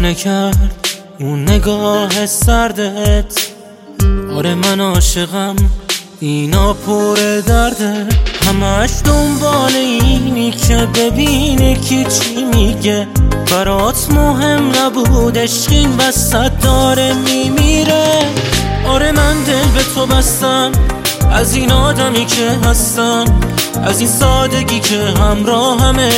دیوونه کرد اون نگاه سردت. آره من عاشقم، اینا پر درده، همش دنبال اینی که ببینی کی چی میگه. برات مهم نبود عشق، این وسط داره میمیره. آره من دل به تو بستم، از این آدمی که هستم، از این سادگی که همراه همه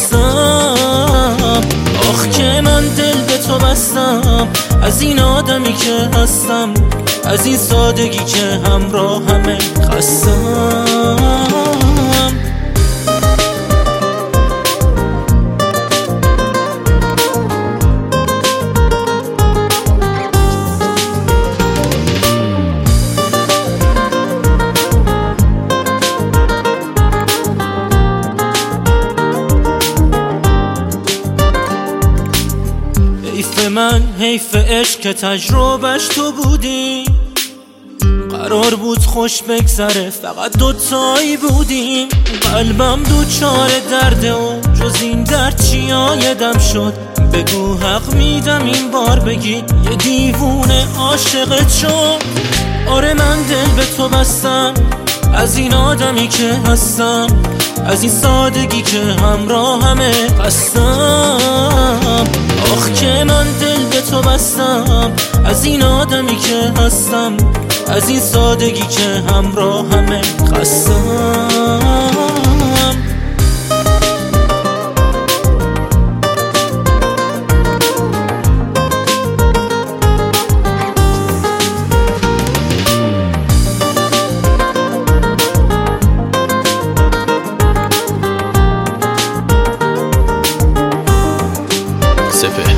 هستم. آخ که من دل به تو بستم، از این آدمی که هستم، از این سادگی که همراه همه هستم. حیف من، حیف عشق که تجربهش تو بودی. قرار بود خوش بگذره، فقط دوتایی بودیم. قلبم دوچار درده و جز این درد چی آیدم شد. بگو حق میدم این بار بگی یه دیوونه عاشقت شد. آره من دل به تو بستم، از این آدمی که هستم، از این سادگی که همراه همه هستم. آخ که من دل به تو بستم، از این آدمی که هستم، از این سادگی که همراه همه هستم. سپه